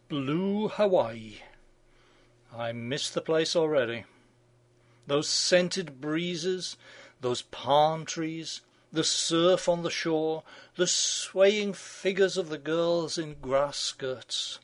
blue Hawaii. I miss the place already. Those scented breezes, those palm trees, the surf on the shore, the swaying figures of the girls in grass skirts.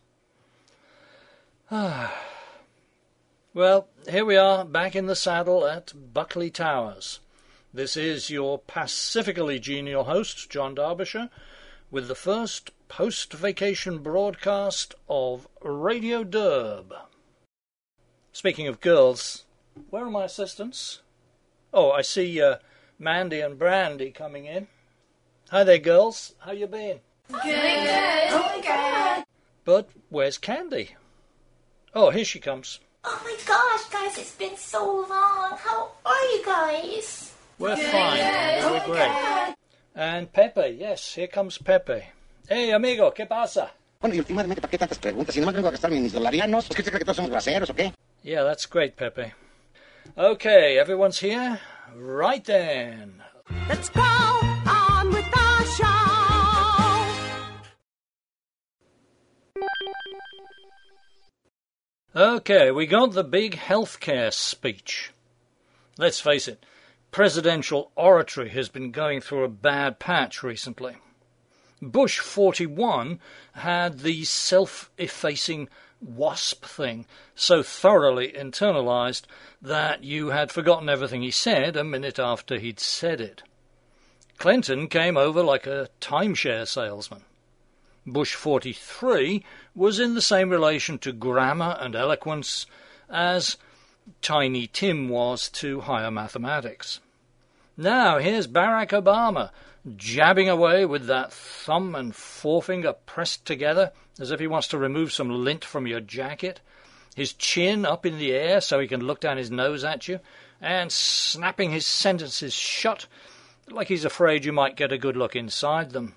Well, here we are, back in the saddle at Buckley Towers. This is your pacifically genial host, John Derbyshire, with the first post-vacation broadcast of Radio Derb. Speaking of girls, where are my assistants? Oh, I see Mandy and Brandy coming in. Hi there, girls. How you been? Good. Oh, good. But where's Candy? Oh, here she comes. Oh my gosh, guys, it's been so long. How are you guys? We're fine. We're great. Good. And Pepe, yes, here comes Pepe. Hey, amigo, ¿qué pasa? Bueno, y últimamente, ¿para qué tantas preguntas? Si nomás vengo a gastarme mis dolarianos, ¿qué se cree que todos somos groseros o qué? Yeah, that's great, Pepe. Okay, everyone's here? Right then. Let's go on with the show. Okay, we got the big healthcare speech. Let's face it, presidential oratory has been going through a bad patch recently. Bush 41 had the self-effacing WASP thing so thoroughly internalized that you had forgotten everything he said a minute after he'd said it. Clinton came over like a timeshare salesman. Bush 43 was in the same relation to grammar and eloquence as Tiny Tim was to higher mathematics. Now here's Barack Obama, jabbing away with that thumb and forefinger pressed together as if he wants to remove some lint from your jacket, his chin up in the air so he can look down his nose at you, and snapping his sentences shut like he's afraid you might get a good look inside them.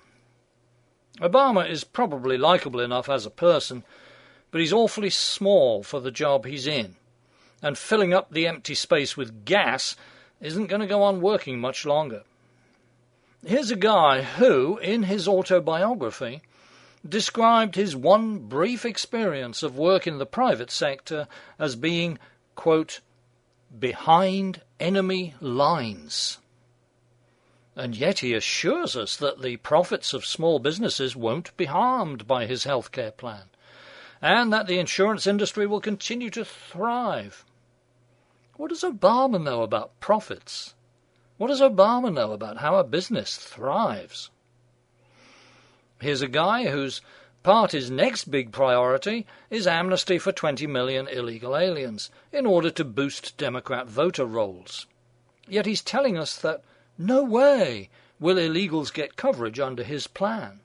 Obama is probably likable enough as a person, but he's awfully small for the job he's in, and filling up the empty space with gas isn't going to go on working much longer. Here's a guy who, in his autobiography, described his one brief experience of work in the private sector as being, quote, behind enemy lines. And yet he assures us that the profits of small businesses won't be harmed by his healthcare plan, and that the insurance industry will continue to thrive. What does Obama know about profits? What does Obama know about how a business thrives? Here's a guy whose party's next big priority is amnesty for 20 million illegal aliens in order to boost Democrat voter rolls. Yet he's telling us that no way will illegals get coverage under his plan.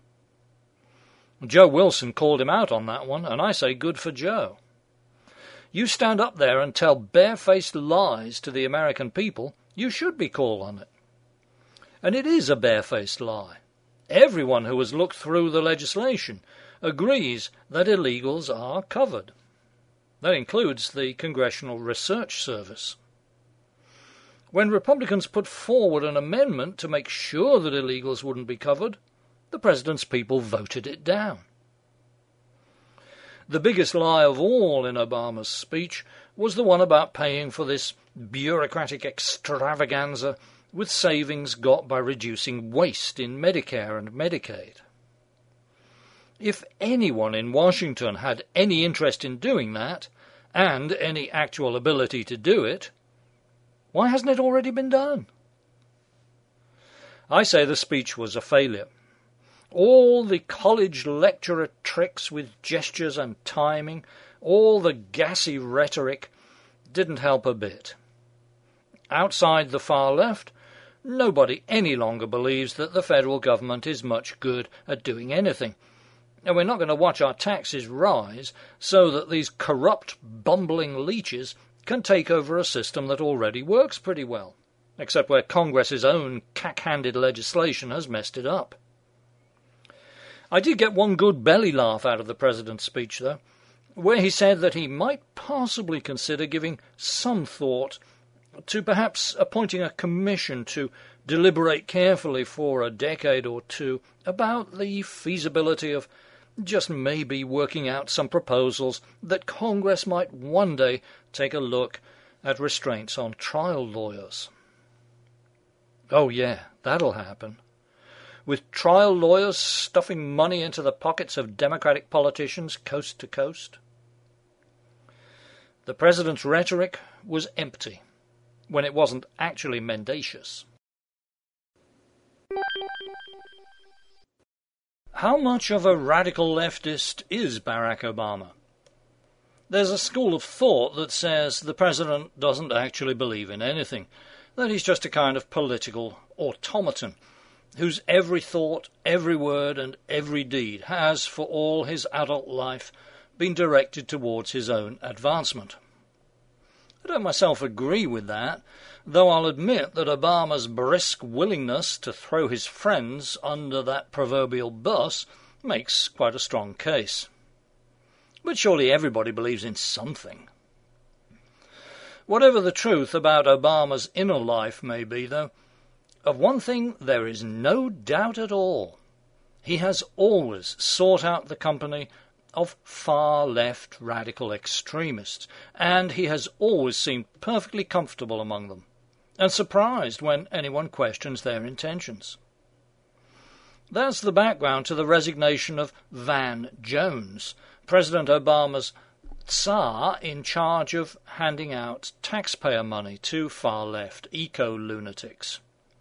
Joe Wilson called him out on that one, and I say good for Joe. You stand up there and tell barefaced lies to the American people, you should be called on it. And it is a barefaced lie. Everyone who has looked through the legislation agrees that illegals are covered. That includes the Congressional Research Service. When Republicans put forward an amendment to make sure that illegals wouldn't be covered, the president's people voted it down. The biggest lie of all in Obama's speech was the one about paying for this bureaucratic extravaganza with savings got by reducing waste in Medicare and Medicaid. If anyone in Washington had any interest in doing that, and any actual ability to do it, why hasn't it already been done? I say the speech was a failure. All the college lecturer tricks with gestures and timing, all the gassy rhetoric, didn't help a bit. Outside the far left, nobody any longer believes that the federal government is much good at doing anything. And we're not going to watch our taxes rise so that these corrupt, bumbling leeches can take over a system that already works pretty well, except where Congress's own cack-handed legislation has messed it up. I did get one good belly laugh out of the president's speech, though, where he said that he might possibly consider giving some thought to perhaps appointing a commission to deliberate carefully for a decade or two about the feasibility of just maybe working out some proposals that Congress might one day take a look at restraints on trial lawyers. Oh yeah, that'll happen. With trial lawyers stuffing money into the pockets of Democratic politicians coast to coast. The president's rhetoric was empty when it wasn't actually mendacious. How much of a radical leftist is Barack Obama? There's a school of thought that says the president doesn't actually believe in anything, that he's just a kind of political automaton, whose every thought, every word, and every deed has, for all his adult life, been directed towards his own advancement. I don't myself agree with that, though I'll admit that Obama's brisk willingness to throw his friends under that proverbial bus makes quite a strong case. But surely everybody believes in something. Whatever the truth about Obama's inner life may be, though, of one thing there is no doubt at all. He has always sought out the company of far-left radical extremists, and he has always seemed perfectly comfortable among them, and surprised when anyone questions their intentions. That's the background to the resignation of Van Jones, President Obama's Tsar in charge of handing out taxpayer money to far-left eco-lunatics.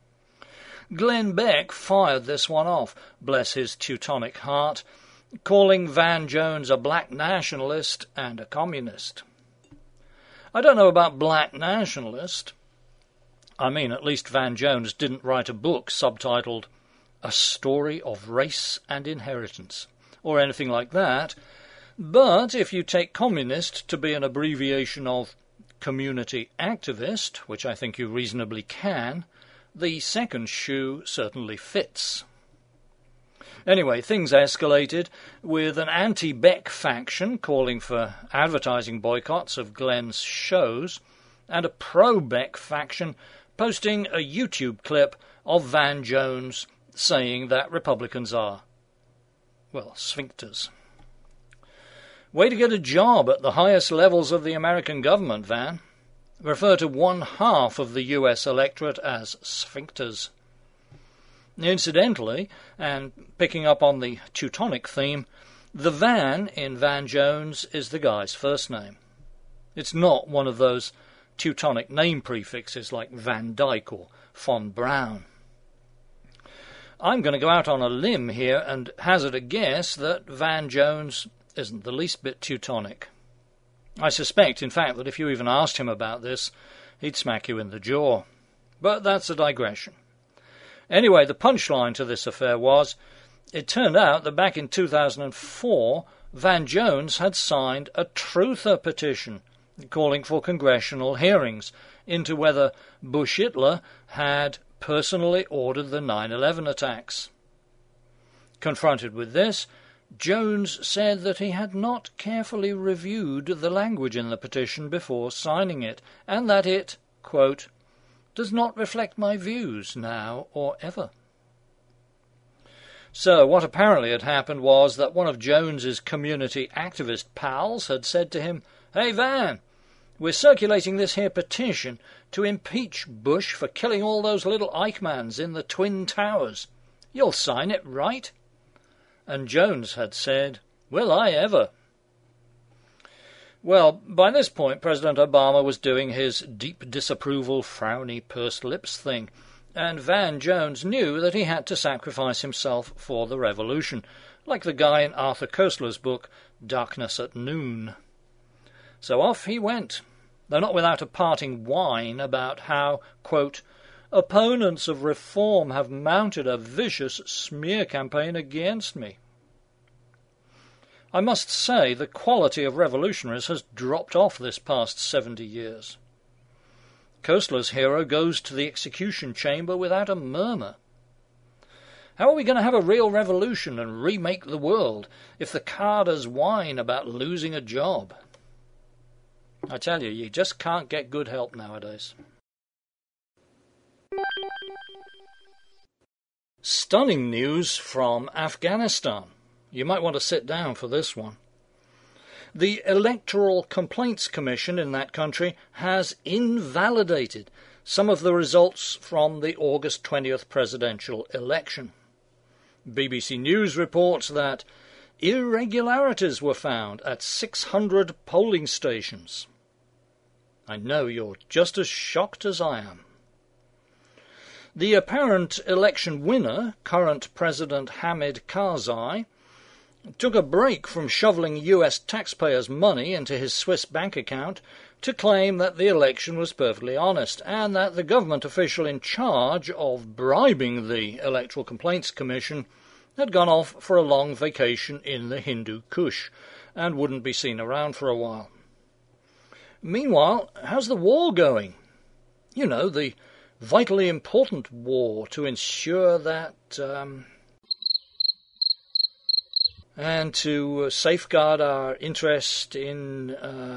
Glenn Beck fired this one off, bless his Teutonic heart, calling Van Jones a black nationalist and a communist. I don't know about black nationalist. I mean, at least Van Jones didn't write a book subtitled A Story of Race and Inheritance, or anything like that. But if you take communist to be an abbreviation of community activist, which I think you reasonably can, the second shoe certainly fits. Anyway, things escalated with an anti-Beck faction calling for advertising boycotts of Glenn's shows, and a pro-Beck faction posting a YouTube clip of Van Jones saying that Republicans are, well, sphincters. Way to get a job at the highest levels of the American government, Van. Refer to 1/2 of the US electorate as sphincters. Incidentally, and picking up on the Teutonic theme, the Van in Van Jones is the guy's first name. It's not one of those Teutonic name prefixes like Van Dyke or von Braun. I'm going to go out on a limb here and hazard a guess that Van Jones isn't the least bit Teutonic. I suspect, in fact, that if you even asked him about this, he'd smack you in the jaw. But that's a digression. Anyway, the punchline to this affair was, it turned out that back in 2004, Van Jones had signed a truther petition calling for congressional hearings into whether Bush-Hitler had personally ordered the 9/11 attacks. Confronted with this, Jones said that he had not carefully reviewed the language in the petition before signing it, and that it, quote, does not reflect my views now or ever. So what apparently had happened was that one of Jones's community activist pals had said to him, "Hey Van, we're circulating this here petition to impeach Bush for killing all those little Eichmanns in the Twin Towers. You'll sign it, right?" And Jones had said, "Will I ever?" Well, by this point, President Obama was doing his deep disapproval, frowny, pursed lips thing, and Van Jones knew that he had to sacrifice himself for the revolution, like the guy in Arthur Koestler's book, Darkness at Noon. So off he went, though not without a parting whine about how, quote, opponents of reform have mounted a vicious smear campaign against me. I must say the quality of revolutionaries has dropped off this past 70 years. Koestler's hero goes to the execution chamber without a murmur. How are we going to have a real revolution and remake the world if the carders whine about losing a job? I tell you just can't get good help nowadays. Stunning news from Afghanistan. You might want to sit down for this one. The Electoral Complaints Commission in that country has invalidated some of the results from the August 20th presidential election. BBC News reports that irregularities were found at 600 polling stations. I know you're just as shocked as I am. The apparent election winner, current President Hamid Karzai, took a break from shoveling US taxpayers' money into his Swiss bank account to claim that the election was perfectly honest and that the government official in charge of bribing the Electoral Complaints Commission had gone off for a long vacation in the Hindu Kush and wouldn't be seen around for a while. Meanwhile, how's the war going? You know, the vitally important war to ensure that and to safeguard our interest in...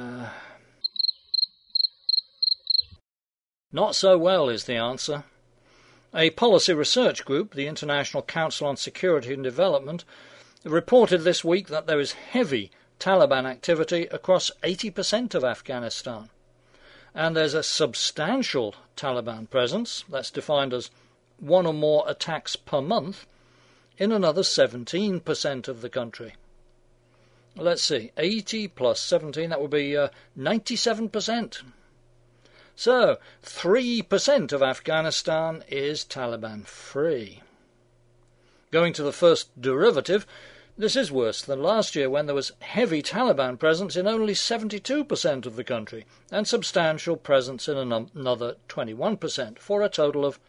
Not so well is the answer. A policy research group, the International Council on Security and Development, reported this week that there is heavy Taliban activity across 80% of Afghanistan. And there's a substantial Taliban presence, that's defined as one or more attacks per month, in another 17% of the country. Let's see, 80 plus 17, that would be 97%. So, 3% of Afghanistan is Taliban-free. Going to the first derivative, this is worse than last year when there was heavy Taliban presence in only 72% of the country and substantial presence in another 21%, for a total of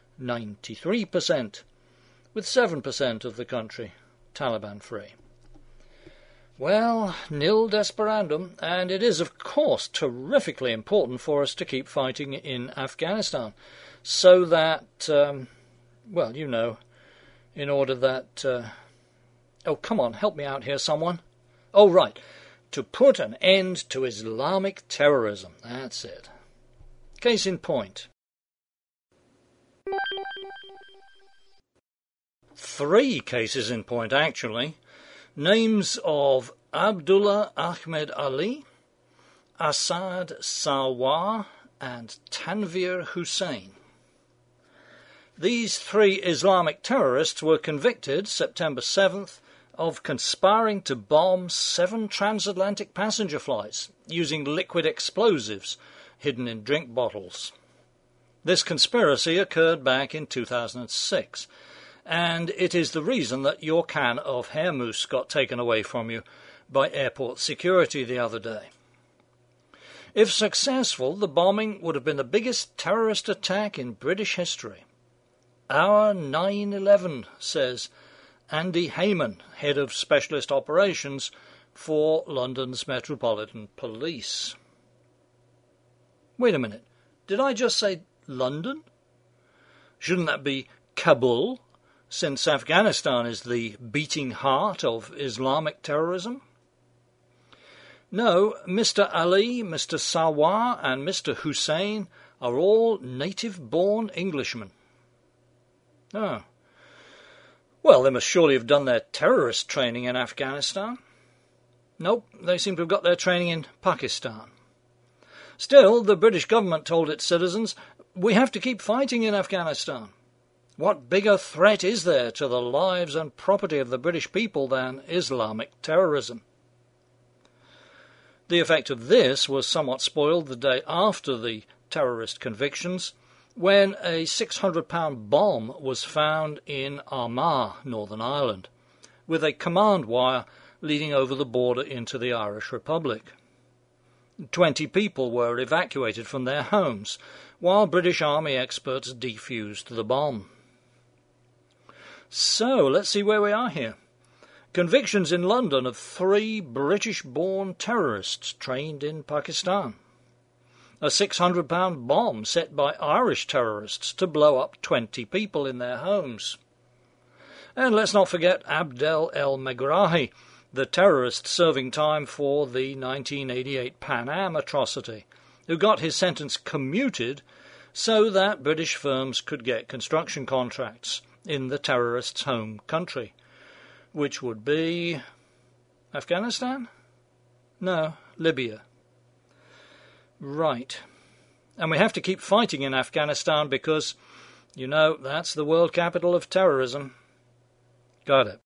93%, with 7% of the country Taliban-free. Well, nil desperandum, and it is, of course, terrifically important for us to keep fighting in Afghanistan, so that, well, you know, in order that... oh, come on, help me out here, someone. Oh, right, to put an end to Islamic terrorism, that's it. Case in point. 3 cases in point, actually. Names of Abdullah Ahmed Ali, Asad Salwa, and Tanvir Hussain. These 3 Islamic terrorists were convicted September 7th of conspiring to bomb 7 transatlantic passenger flights using liquid explosives hidden in drink bottles. This conspiracy occurred back in 2006. And it is the reason that your can of hair mousse got taken away from you by airport security the other day. If successful, the bombing would have been the biggest terrorist attack in British history. Our 9/11, says Andy Hayman, head of specialist operations for London's Metropolitan Police. Wait a minute, did I just say London? Shouldn't that be Kabul, since Afghanistan is the beating heart of Islamic terrorism? No, Mr. Ali, Mr. Salwa and Mr. Hussain are all native-born Englishmen. Oh. Well, they must surely have done their terrorist training in Afghanistan. Nope, they seem to have got their training in Pakistan. Still, the British government told its citizens, we have to keep fighting in Afghanistan. What bigger threat is there to the lives and property of the British people than Islamic terrorism? The effect of this was somewhat spoiled the day after the terrorist convictions, when a 600-pound bomb was found in Armagh, Northern Ireland, with a command wire leading over the border into the Irish Republic. 20 people were evacuated from their homes, while British Army experts defused the bomb. So, let's see where we are here. Convictions in London of 3 British-born terrorists trained in Pakistan. A 600-pound bomb set by Irish terrorists to blow up 20 people in their homes. And let's not forget Abdel El-Megrahi, the terrorist serving time for the 1988 Pan Am atrocity, who got his sentence commuted so that British firms could get construction contracts in the terrorists' home country, which would be Afghanistan? No, Libya. Right. And we have to keep fighting in Afghanistan because, you know, that's the world capital of terrorism. Got it.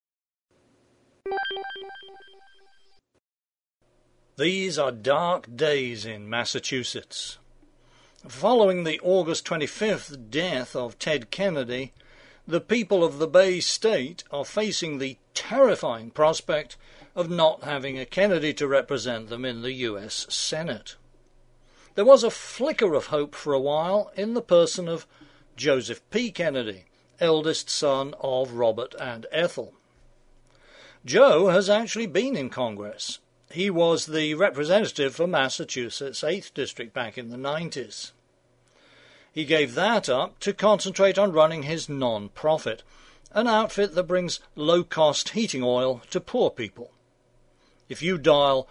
These are dark days in Massachusetts. Following the August 25th death of Ted Kennedy, the people of the Bay State are facing the terrifying prospect of not having a Kennedy to represent them in the U.S. Senate. There was a flicker of hope for a while in the person of Joseph P. Kennedy, eldest son of Robert and Ethel. Joe has actually been in Congress. He was the representative for Massachusetts' 8th District back in the 90s. He gave that up to concentrate on running his non-profit, an outfit that brings low-cost heating oil to poor people. If you dial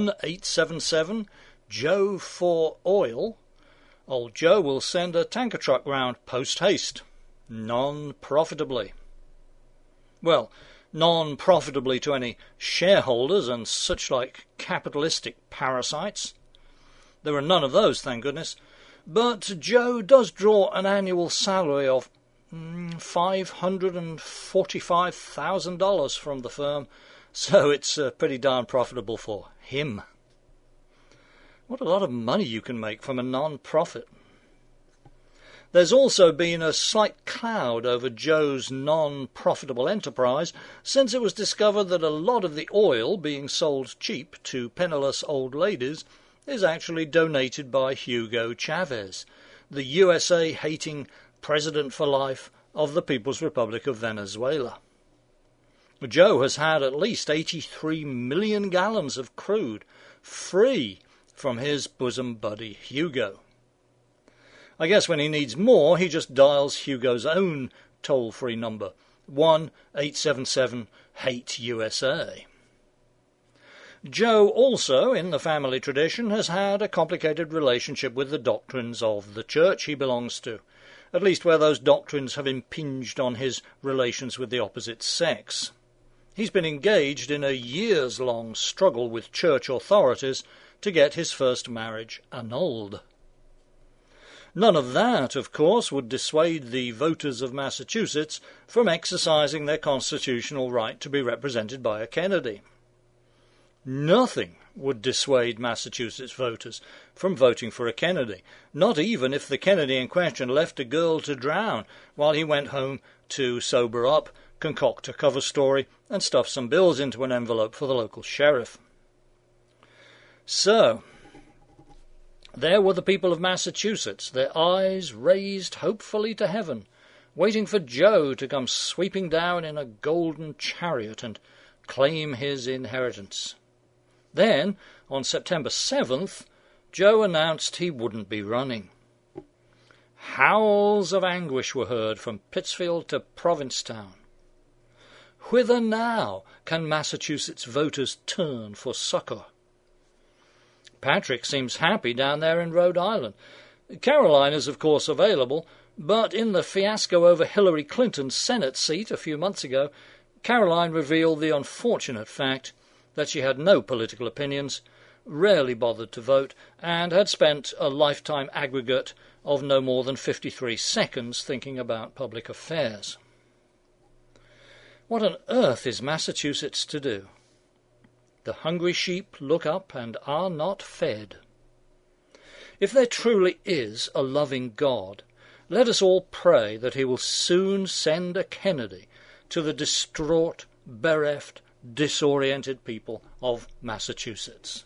1-877-JOE-4-OIL, old Joe will send a tanker truck round post-haste, non-profitably. Well, non-profitably to any shareholders and such like capitalistic parasites. There are none of those, thank goodness. But Joe does draw an annual salary of $545,000 from the firm, so it's pretty darn profitable for him. What a lot of money you can make from a non-profit. There's also been a slight cloud over Joe's non-profitable enterprise since it was discovered that a lot of the oil being sold cheap to penniless old ladies is actually donated by Hugo Chavez, the USA-hating president for life of the People's Republic of Venezuela. Joe has had at least 83 million gallons of crude free from his bosom buddy Hugo. I guess when he needs more, he just dials Hugo's own toll-free number, 1-877-HATE-USA. Joe also, in the family tradition, has had a complicated relationship with the doctrines of the church he belongs to, at least where those doctrines have impinged on his relations with the opposite sex. He's been engaged in a years-long struggle with church authorities to get his first marriage annulled. None of that, of course, would dissuade the voters of Massachusetts from exercising their constitutional right to be represented by a Kennedy. Nothing would dissuade Massachusetts voters from voting for a Kennedy, not even if the Kennedy in question left a girl to drown while he went home to sober up, concoct a cover story, and stuff some bills into an envelope for the local sheriff. So, there were the people of Massachusetts, their eyes raised hopefully to heaven, waiting for Joe to come sweeping down in a golden chariot and claim his inheritance. Then, on September 7th, Joe announced he wouldn't be running. Howls of anguish were heard from Pittsfield to Provincetown. Whither now can Massachusetts voters turn for succor? Patrick seems happy down there in Rhode Island. Caroline is, of course, available, but in the fiasco over Hillary Clinton's Senate seat a few months ago, Caroline revealed the unfortunate fact that she had no political opinions, rarely bothered to vote, and had spent a lifetime aggregate of no more than 53 seconds thinking about public affairs. What on earth is Massachusetts to do? The hungry sheep look up and are not fed. If there truly is a loving God, let us all pray that he will soon send a Kennedy to the distraught, bereft, disoriented people of Massachusetts.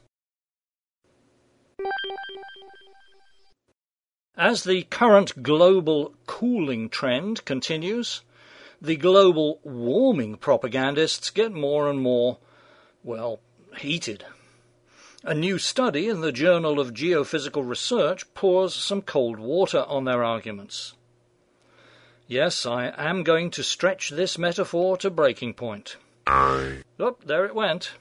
As the current global cooling trend continues, the global warming propagandists get more and more, heated. A new study in the Journal of Geophysical Research pours some cold water on their arguments. Yes, I am going to stretch this metaphor to breaking point. Oh, there it went.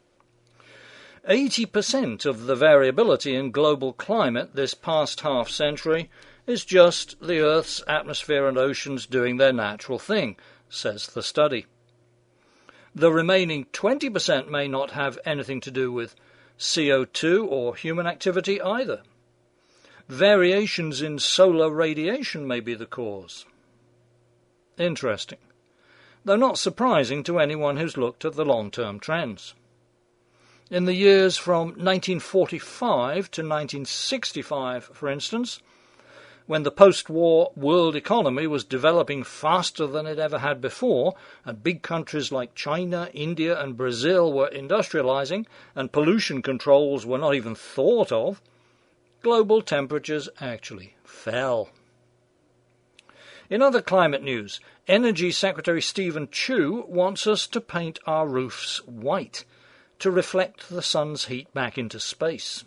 80% of the variability in global climate this past half-century is just the Earth's atmosphere and oceans doing their natural thing, says the study. The remaining 20% may not have anything to do with CO2 or human activity either. Variations in solar radiation may be the cause. Interesting, though not surprising to anyone who's looked at the long-term trends. In the years from 1945 to 1965, for instance, when the post-war world economy was developing faster than it ever had before, and big countries like China, India and Brazil were industrializing, and pollution controls were not even thought of, global temperatures actually fell. In other climate news, Energy Secretary Stephen Chu wants us to paint our roofs white to reflect the sun's heat back into space.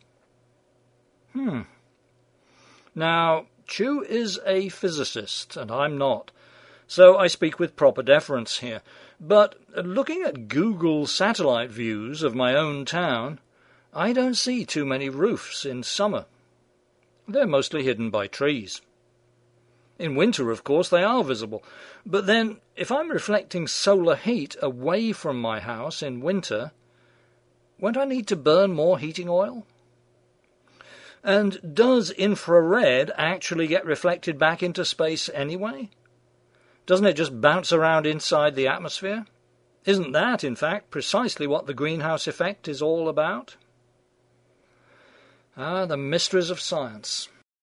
Now, Chu is a physicist, and I'm not, so I speak with proper deference here. But looking at Google satellite views of my own town, I don't see too many roofs in summer. They're mostly hidden by trees. In winter, of course, they are visible. But then, if I'm reflecting solar heat away from my house in winter, won't I need to burn more heating oil? And does infrared actually get reflected back into space anyway? Doesn't it just bounce around inside the atmosphere? Isn't that, in fact, precisely what the greenhouse effect is all about? Ah, the mysteries of science.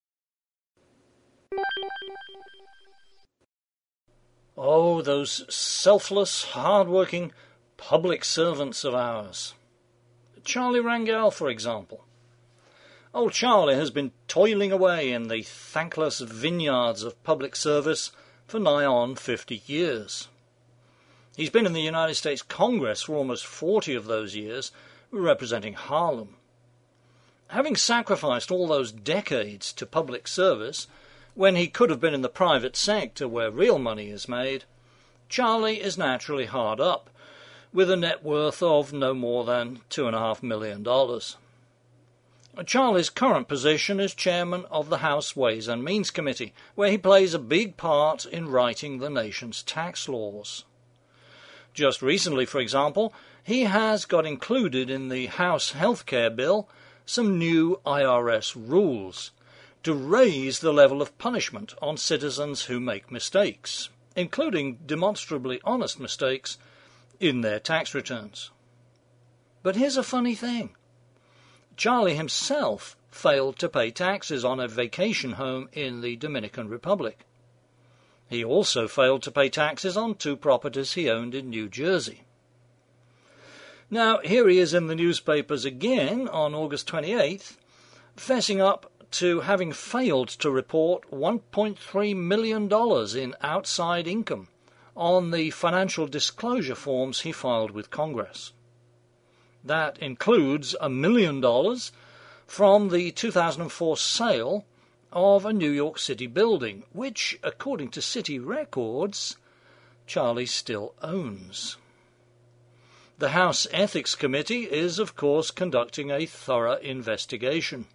Oh, those selfless, hard-working public servants of ours. Charlie Rangel, for example. Old Charlie has been toiling away in the thankless vineyards of public service for nigh on 50 years. He's been in the United States Congress for almost 40 of those years, representing Harlem. Having sacrificed all those decades to public service, when he could have been in the private sector where real money is made, Charlie is naturally hard up, with a net worth of no more than $2.5 million. Charlie's current position is chairman of the House Ways and Means Committee, where he plays a big part in writing the nation's tax laws. Just recently, for example, he has got included in the House Healthcare Bill some new IRS rules to raise the level of punishment on citizens who make mistakes, including demonstrably honest mistakes, in their tax returns. But here's a funny thing. Charlie himself failed to pay taxes on a vacation home in the Dominican Republic. He also failed to pay taxes on 2 properties he owned in New Jersey. Now, here he is in the newspapers again on August 28th, fessing up to having failed to report $1.3 million in outside income on the financial disclosure forms he filed with Congress. That includes $1 million from the 2004 sale of a New York City building, which, according to city records, Charlie still owns. The House Ethics Committee is, of course, conducting a thorough investigation.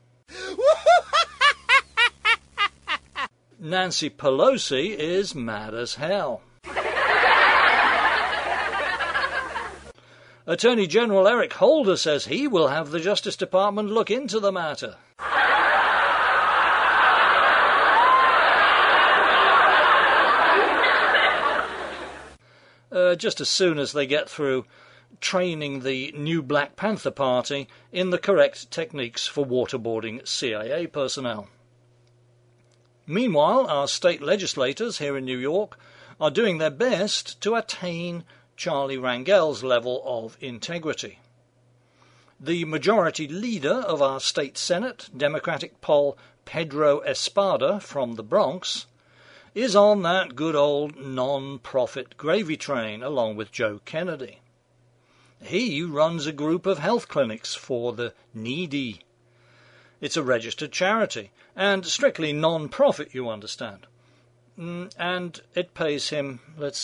Nancy Pelosi is mad as hell. Attorney General Eric Holder says he will have the Justice Department look into the matter. Just as soon as they get through training the new Black Panther Party in the correct techniques for waterboarding CIA personnel. Meanwhile, our state legislators here in New York are doing their best to attain Charlie Rangel's level of integrity. The majority leader of our state Senate, Democratic Paul Pedro Espada from the Bronx, is on that good old non-profit gravy train along with Joe Kennedy. He runs a group of health clinics for the needy. It's a registered charity, and strictly non-profit, you understand. And it pays him,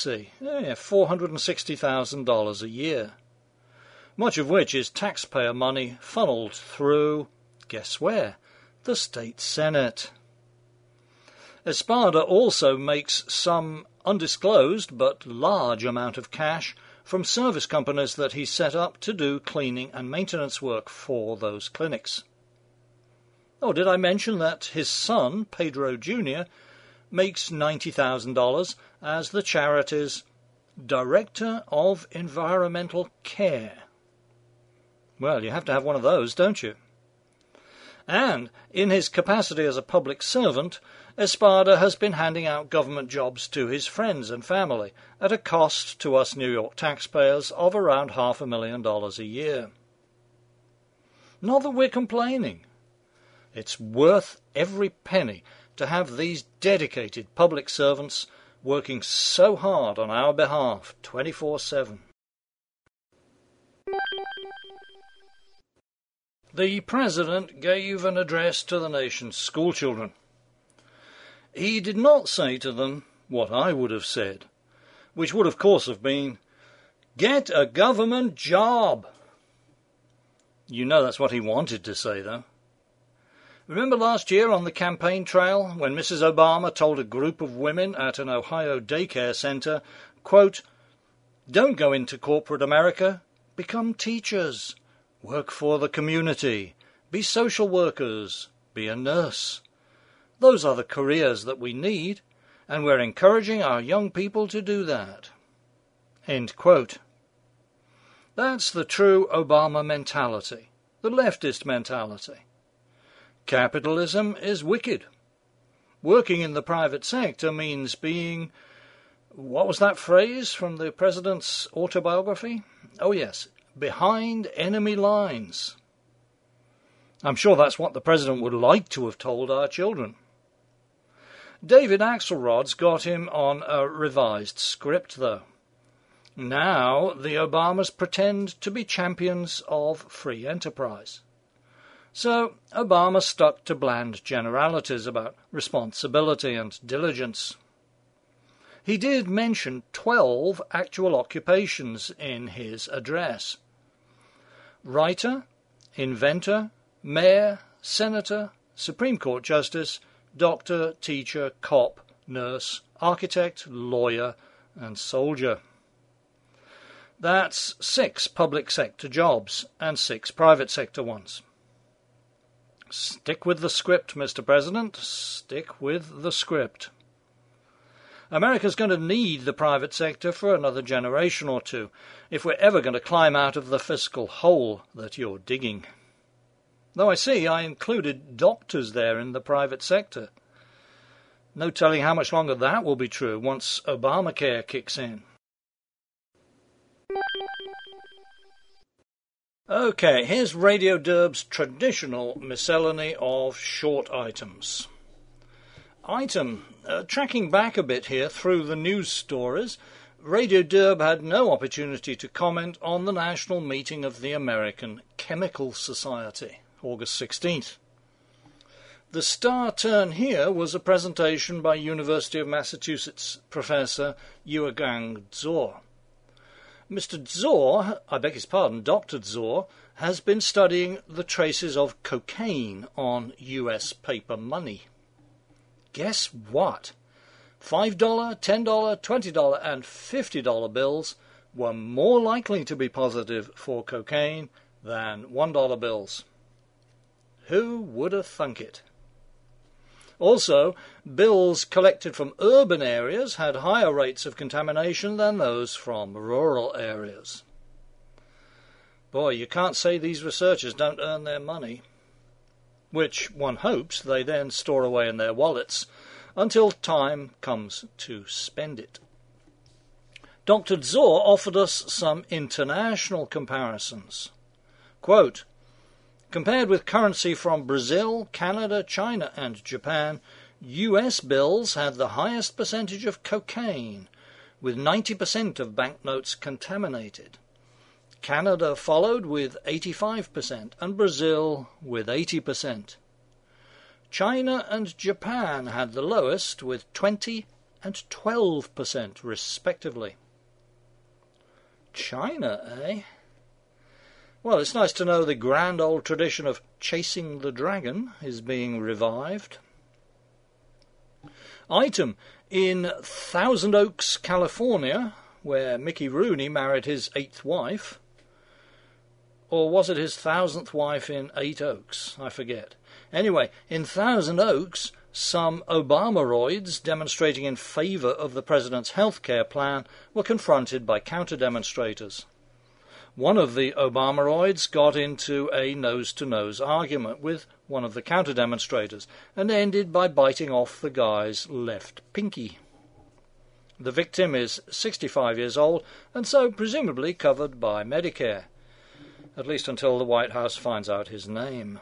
$460,000 a year, much of which is taxpayer money funneled through, guess where? The state Senate. Espada also makes some undisclosed but large amount of cash from service companies that he set up to do cleaning and maintenance work for those clinics. Oh, did I mention that his son, Pedro Jr., makes $90,000 as the charity's Director of Environmental Care? Well, you have to have one of those, don't you? And in his capacity as a public servant, Espada has been handing out government jobs to his friends and family at a cost to us New York taxpayers of around $500,000 a year. Not that we're complaining. It's worth every penny to have these dedicated public servants working so hard on our behalf 24/7. The President gave an address to the nation's schoolchildren. He did not say to them what I would have said, which would of course have been, "Get a government job." You know that's what he wanted to say, though. Remember last year on the campaign trail when Mrs. Obama told a group of women at an Ohio daycare center, quote, "Don't go into corporate America, become teachers, work for the community, be social workers, be a nurse. Those are the careers that we need, and we're encouraging our young people to do that." End quote. That's the true Obama mentality, the leftist mentality. Capitalism is wicked. Working in the private sector means being... What was that phrase from the president's autobiography? Oh yes, behind enemy lines. I'm sure that's what the president would like to have told our children. David Axelrod's got him on a revised script, though. Now the Obamas pretend to be champions of free enterprise. So Obama stuck to bland generalities about responsibility and diligence. He did mention 12 actual occupations in his address: writer, inventor, mayor, senator, Supreme Court justice, doctor, teacher, cop, nurse, architect, lawyer, and soldier. That's 6 public sector jobs and 6 private sector ones. Stick with the script, Mr. President. Stick with the script. America's going to need the private sector for another generation or two if we're ever going to climb out of the fiscal hole that you're digging. Though I see I included doctors there in the private sector. No telling how much longer that will be true once Obamacare kicks in. Okay, here's Radio Derb's traditional miscellany of short items. Tracking back a bit here through the news stories, Radio Derb had no opportunity to comment on the national meeting of the American Chemical Society, August 16th. The star turn here was a presentation by University of Massachusetts Professor Yuegang Zhou. Mr. Zhou, Dr. Zhou, has been studying the traces of cocaine on US paper money. Guess what? $5, $10, $20 and $50 bills were more likely to be positive for cocaine than $1 bills. Who would have thunk it? Also, bills collected from urban areas had higher rates of contamination than those from rural areas. Boy, you can't say these researchers don't earn their money, which one hopes they then store away in their wallets until time comes to spend it. Dr. Zhou offered us some international comparisons. Quote, "Compared with currency from Brazil, Canada, China and Japan, US bills had the highest percentage of cocaine, with 90% of banknotes contaminated. Canada followed with 85% and Brazil with 80%. China and Japan had the lowest with 20 and 12% respectively." China, eh? Well, it's nice to know the grand old tradition of chasing the dragon is being revived. Item, in Thousand Oaks, California, where Mickey Rooney married his 8th wife. Or was it his 1000th wife in 8 Oaks? I forget. Anyway, in Thousand Oaks, some Obamaroids demonstrating in favour of the president's health care plan were confronted by counter-demonstrators. One of the Obamaroids got into a nose-to-nose argument with one of the counter-demonstrators and ended by biting off the guy's left pinky. The victim is 65 years old and so presumably covered by Medicare, at least until the White House finds out his name.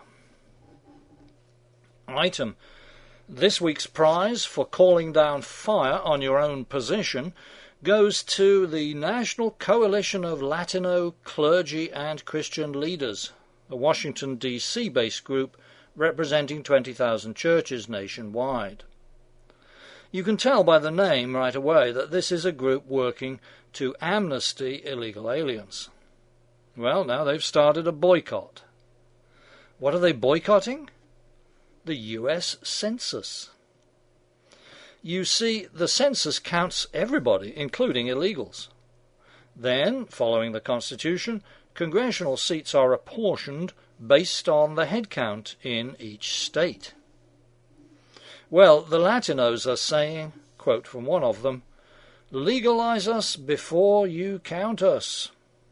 Item: this week's prize for calling down fire on your own position goes to the National Coalition of Latino Clergy and Christian Leaders, a Washington, D.C.-based group representing 20,000 churches nationwide. You can tell by the name right away that this is a group working to amnesty illegal aliens. Well, now they've started a boycott. What are they boycotting? The U.S. Census. You see, the census counts everybody, including illegals. Then, following the Constitution, congressional seats are apportioned based on the head count in each state. Well, the Latinos are saying, quote from one of them, "Legalize us before you count us."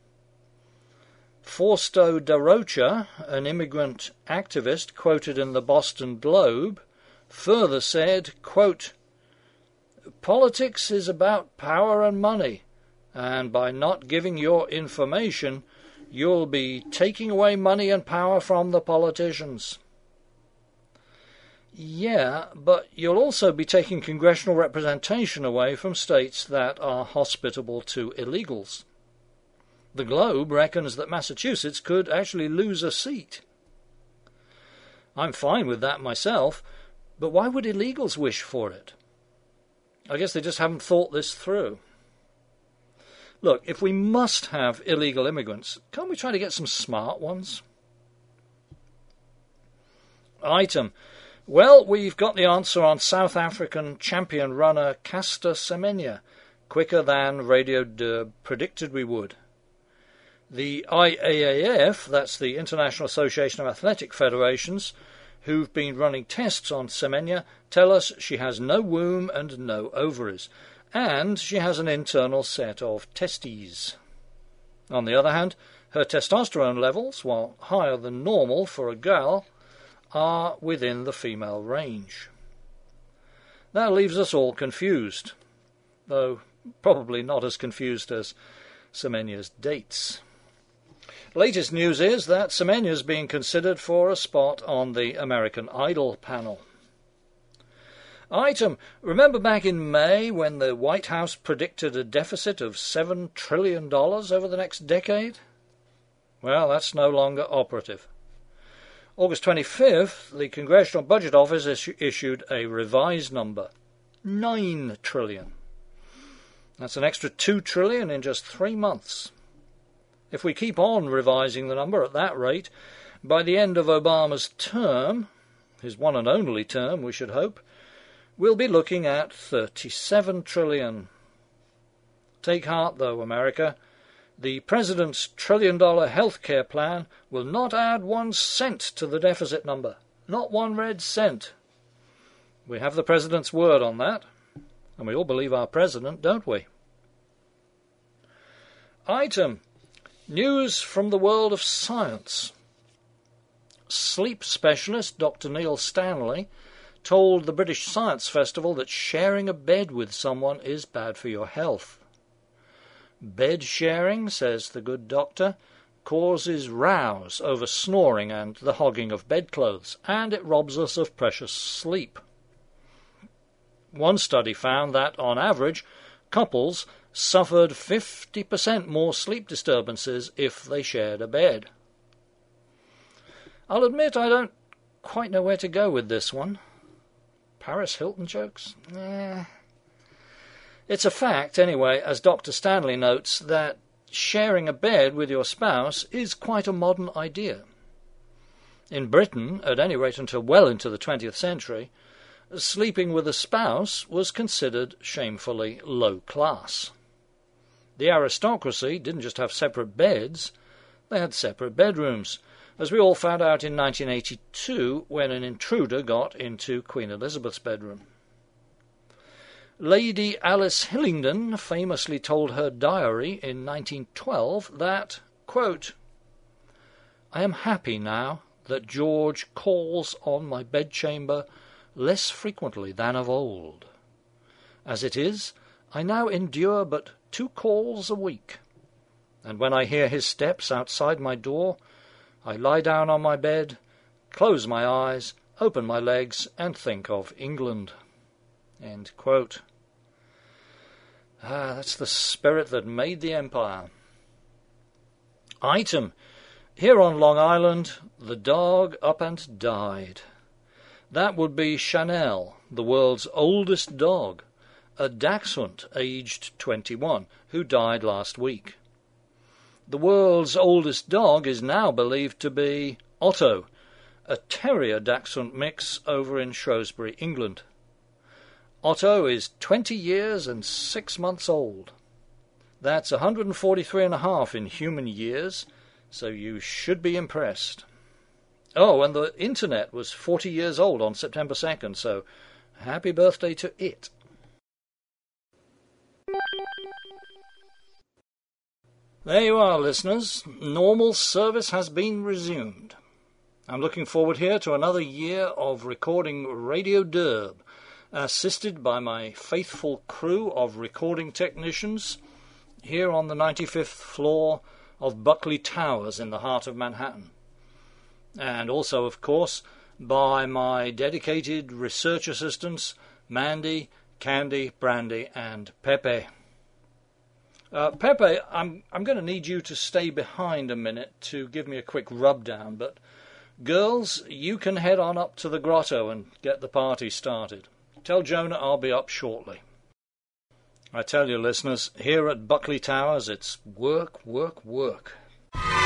Fausto da Rocha, an immigrant activist quoted in the Boston Globe, further said, quote, "Politics is about power and money, and by not giving your information, you'll be taking away money and power from the politicians." Yeah, but you'll also be taking congressional representation away from states that are hospitable to illegals. The Globe reckons that Massachusetts could actually lose a seat. I'm fine with that myself, but why would illegals wish for it? I guess they just haven't thought this through. Look, if we must have illegal immigrants, can't we try to get some smart ones? Item: well, we've got the answer on South African champion runner Caster Semenya, quicker than Radio Derb predicted we would. The IAAF, that's the International Association of Athletic Federations, who've been running tests on Semenya, tell us she has no womb and no ovaries, and she has an internal set of testes. On the other hand, her testosterone levels, while higher than normal for a girl, are within the female range. That leaves us all confused, though probably not as confused as Semenya's dates. Latest news is that Semenya's being considered for a spot on the American Idol panel. Item: remember back in May when the White House predicted a deficit of $7 trillion over the next decade? Well, that's no longer operative. August 25th, the Congressional Budget Office issued a revised number, $9 trillion. That's an extra $2 trillion in just 3 months. If we keep on revising the number at that rate, by the end of Obama's term, his one and only term, we should hope, we'll be looking at $37 trillion. Take heart, though, America. The President's $1 trillion health care plan will not add 1 cent to the deficit number. Not 1 red cent. We have the President's word on that, and we all believe our President, don't we? Item: news from the world of science. Sleep specialist Dr. Neil Stanley told the British Science Festival that sharing a bed with someone is bad for your health. Bed sharing, says the good doctor, causes rows over snoring and the hogging of bedclothes, and it robs us of precious sleep. One study found that, on average, couples suffered 50% more sleep disturbances if they shared a bed. I'll admit I don't quite know where to go with this one. Paris Hilton jokes? It's a fact, anyway, as Dr. Stanley notes, that sharing a bed with your spouse is quite a modern idea. In Britain, at any rate until well into the 20th century, sleeping with a spouse was considered shamefully low class. The aristocracy didn't just have separate beds, they had separate bedrooms, as we all found out in 1982 when an intruder got into Queen Elizabeth's bedroom. Lady Alice Hillingdon famously told her diary in 1912 that, quote, "I am happy now that George calls on my bedchamber less frequently than of old. As it is, I now endure but 2 calls a week, and when I hear his steps outside my door, I lie down on my bed, close my eyes, open my legs, and think of England." End quote. That's the spirit that made the empire. Item. Here on Long Island, the dog up and died. That would be Chanel, the world's oldest dog, a dachshund aged 21, who died last week. The world's oldest dog is now believed to be Otto, a terrier-dachshund mix over in Shrewsbury, England. Otto is 20 years and 6 months old. That's 143.5 in human years, so you should be impressed. Oh, and the internet was 40 years old on September 2nd, so happy birthday to it. There you are, listeners. Normal service has been resumed. I'm looking forward here to another year of recording Radio Derb, assisted by my faithful crew of recording technicians here on the 95th floor of Buckley Towers in the heart of Manhattan. And also, of course, by my dedicated research assistants, Mandy, Candy, Brandy, and Pepe. Pepe, I'm going to need you to stay behind a minute to give me a quick rub-down, but girls, you can head on up to the grotto and get the party started. Tell Jonah I'll be up shortly. I tell you, listeners, here at Buckley Towers, it's work, work, work.